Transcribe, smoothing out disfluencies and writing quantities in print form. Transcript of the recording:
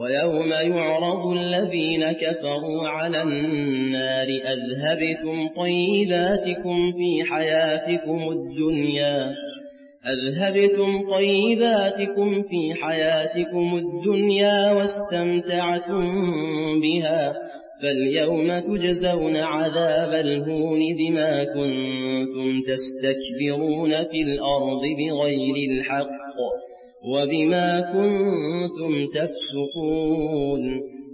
ويوم يعرض الذين كفروا على النار أذهبتم طيباتكم في حياتكم الدنيا واستمتعتم بها فاليوم تجزون عذاب الهون بما كنتم تستكبرون في الأرض بغير الحق وبما كنتم تفسقون